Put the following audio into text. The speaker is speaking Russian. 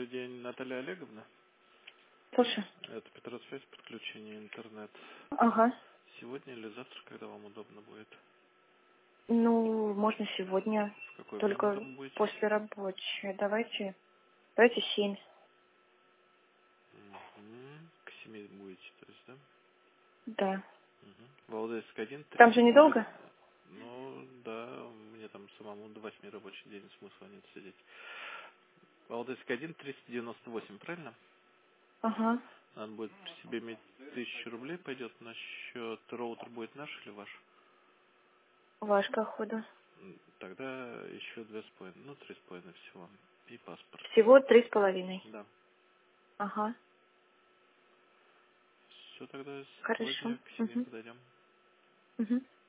Добрый день, Наталья Олеговна. Слушай. Это Петросвязь, подключение интернет. Ага. Сегодня или завтра, когда вам удобно будет? Ну, можно сегодня. В какое время Только дома будете? после рабочей. Давайте 7. К 7 будете, то есть, да? Да. Валдайск 1, Там же 390. недолго? Ну, да, мне там самому до 8 рабочий день, смысла нет сидеть. Валдайск 1, 398, правильно? Ага. Надо будет при себе иметь 1000 рублей, пойдет на счет. Роутер будет наш или ваш? Ваш, походу. Тогда еще 2,5, ну 3,5 всего. И паспорт. Всего 3,5. Да. Ага. Все, тогда Хорошо. сегодня к 7 подойдем. Угу.